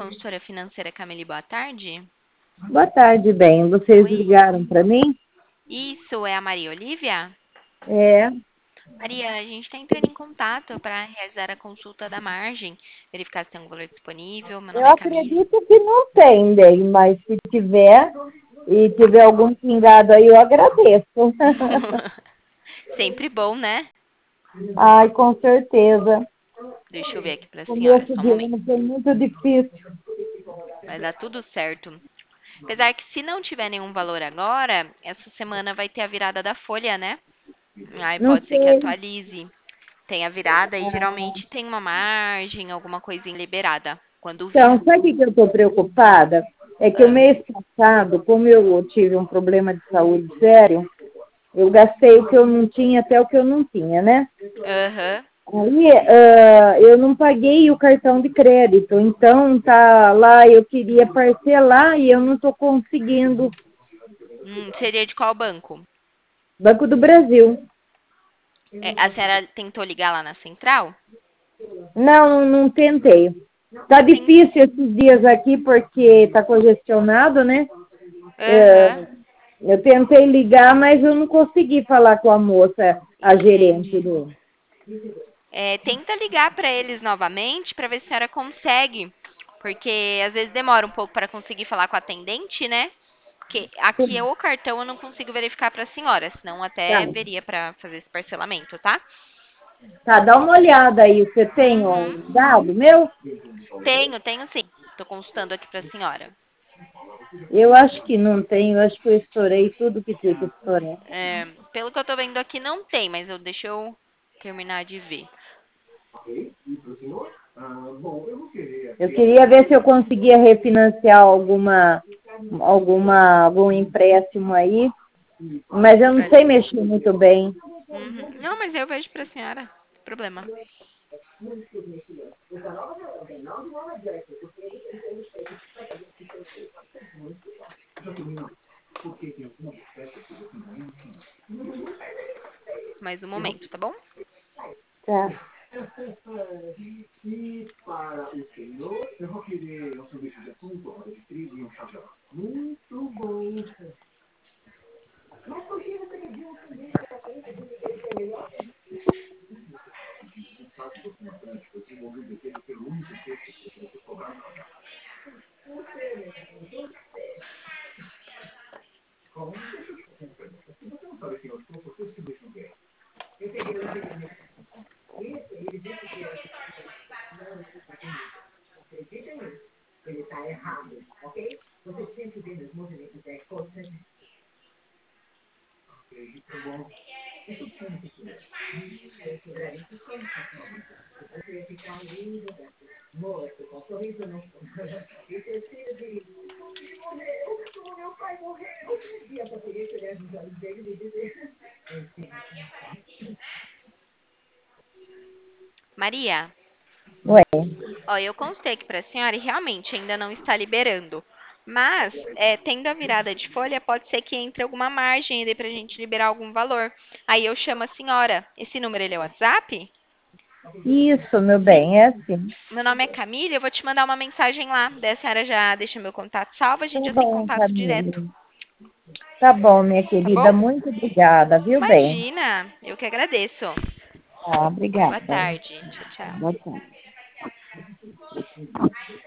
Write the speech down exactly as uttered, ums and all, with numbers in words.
consultora financeira Camille, boa tarde. Boa tarde, bem. Vocês Oi, ligaram para mim? isso é a Maria Olívia? É. Maria, a gente está entrando em contato para realizar a consulta da margem, verificar se tem um valor disponível. Meu Eu nome é Camille. acredito que não tem, bem, mas se tiver e tiver algum pingado aí, eu agradeço. Sempre bom, né? Ai, com certeza. Deixa eu ver aqui para a senhora, Começo só um de momento. ano foi muito difícil. Vai dar tudo certo. Apesar que se não tiver nenhum valor agora, essa semana vai ter a virada da folha, né? Aí Não pode ser que sei. atualize. Tem a virada e Ah, geralmente tem uma margem, alguma coisinha liberada, quando vir. então, sabe o que eu estou preocupada? É que o Ah, mês passado, como eu tive um problema de saúde sério, eu gastei o que eu não tinha até o que eu não tinha, né? aham. Aí, ah, eu não paguei o cartão de crédito, então tá lá, eu queria parcelar e eu não estou conseguindo. Hum, seria de qual banco? Banco do Brasil. É, a senhora tentou ligar lá na central? Não, não tentei. Tá Tem. difícil esses dias aqui porque tá congestionado, né? Aham, É, eu tentei ligar, mas eu não consegui falar com a moça, a gerente entendi. do. É, tenta ligar para eles novamente para ver se a senhora consegue, porque às vezes demora um pouco para conseguir falar com a atendente, né? Porque aqui é o cartão eu não consigo verificar para a senhora, senão Tá, até veria para fazer esse parcelamento, tá? tá, dá uma olhada aí. Você tem Uhum. um dado meu? Tenho, tenho sim. Tô consultando aqui para a senhora. Eu acho que não tem, eu acho que eu estourei tudo que tinha que estourar. É, pelo que eu tô vendo aqui não tem, mas eu deixa eu terminar de ver. Eu queria ver se eu conseguia refinanciar alguma, alguma, algum empréstimo aí, mas eu não Pra- sei mexer muito bem. Uhum. Não, mas eu vejo pra senhora. Não tem problema. Mais um momento, tá bom? Tá. Maria, Ué. ó, eu constei aqui pra senhora e realmente ainda não está liberando. Mas, é, tendo a virada de folha, pode ser que entre alguma margem aí pra gente liberar algum valor. Aí eu chamo a senhora. Esse número, ele é o WhatsApp? Isso, meu bem, é assim. Meu nome é Camila, eu vou te mandar uma mensagem lá. Daí a senhora já deixa meu contato salvo, a Tá gente já tem bom, contato direto, Camille. Tá bom, minha tá bom? querida. Muito obrigada, viu, bem? Imagina, eu que agradeço. Tá, Boa obrigada. tarde. Tchau, tchau. Boa tarde.